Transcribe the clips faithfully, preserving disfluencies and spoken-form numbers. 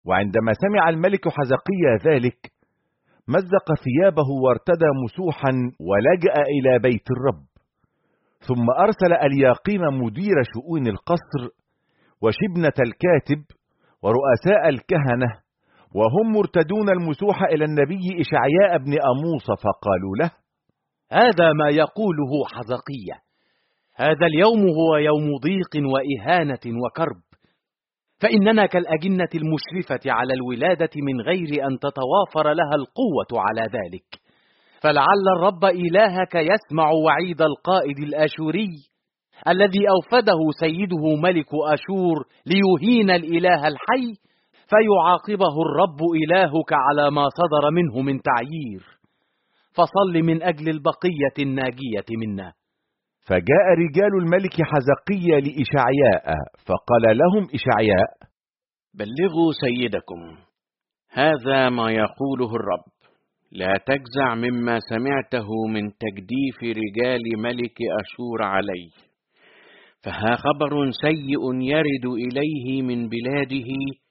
وعندما سمع الملك حزقيا ذلك مزق ثيابه وارتدى مسوحا ولجأ إلى بيت الرب. ثم أرسل الياقيم مدير شؤون القصر وشبنة الكاتب ورؤساء الكهنة وهم مرتدون المسوح إلى النبي إشعياء بن أموص، فقالوا له: هذا ما يقوله حزقيا: هذا اليوم هو يوم ضيق وإهانة وكرب، فإننا كالأجنة المشرفة على الولادة من غير أن تتوافر لها القوة على ذلك. فلعل الرب إلهك يسمع وعيد القائد الآشوري الذي أوفده سيده ملك أشور ليهين الإله الحي، فيعاقبه الرب إلهك على ما صدر منه من تعيير. فصل من أجل البقية الناجية منا. فجاء رجال الملك حزقيا لإشعياء فقال لهم إشعياء: بلغوا سيدكم هذا ما يقوله الرب: لا تجزع مما سمعته من تجديف رجال ملك أشور علي، فها خبر سيء يرد إليه من بلاده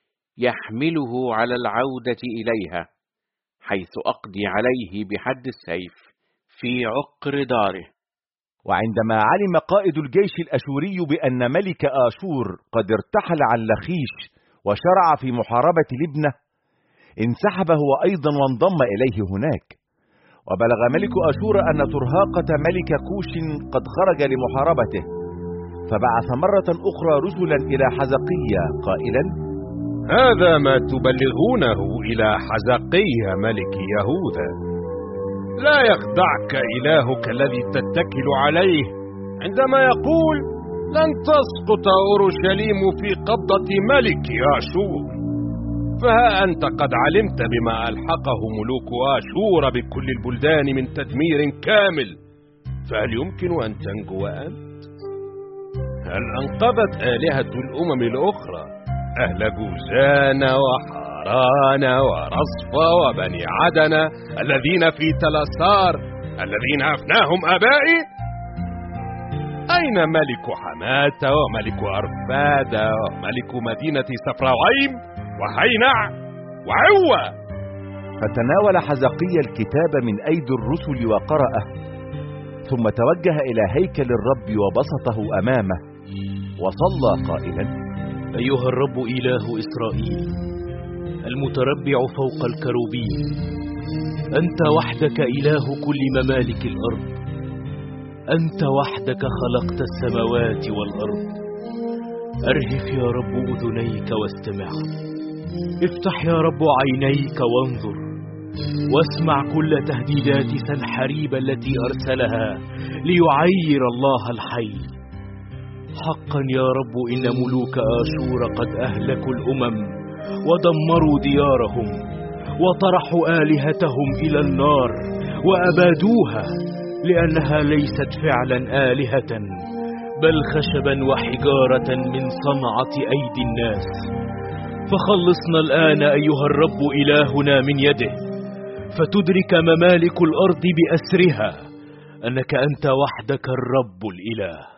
يحمله على العودة إليها، حيث أقضي عليه بحد السيف في عقر داره. وعندما علم قائد الجيش الأشوري بأن ملك آشور قد ارتحل عن لخيش وشرع في محاربة لبنة، انسحب هو أيضا وانضم إليه هناك. وبلغ ملك أشور أن ترهاقة ملك كوش قد خرج لمحاربته، فبعث مرة أخرى رسلا إلى حزقيا قائلا: هذا ما تبلغونه إلى حزقيا ملك يهوذا: لا يخدعك إلهك الذي تتكل عليه عندما يقول: لن تسقط أورشليم في قبضة ملك آشور. فها أنت قد علمت بما ألحقه ملوك آشور بكل البلدان من تدمير كامل، فهل يمكن أن تنجو أنت؟ هل أنقذت آلهة الأمم الأخرى أهل جوزان وحاران ورصفة وبني عدن الذين في تلسار الذين أفناهم آبائي؟ أين ملك حماة وملك أرفاد وملك مدينة سفراويم وحينع وعوة؟ فتناول حزقيا الكتاب من أيدي الرسل وقرأه، ثم توجه إلى هيكل الرب وبسطه أمامه وصلى قائلا: أيها الرب إله إسرائيل المتربع فوق الكروبين، أنت وحدك إله كل ممالك الأرض، أنت وحدك خلقت السماوات والأرض. أرهف يا رب أذنيك واستمع، افتح يا رب عينيك وانظر، واسمع كل تهديدات سنحريب التي أرسلها ليعير الله الحي. حقا يا رب إن ملوك آشور قد أهلكوا الأمم ودمروا ديارهم وطرحوا آلهتهم إلى النار وأبادوها، لأنها ليست فعلا آلهة بل خشبا وحجارة من صنعة أيدي الناس. فخلصنا الآن أيها الرب إلهنا من يده، فتدرك ممالك الأرض بأسرها أنك أنت وحدك الرب الإله.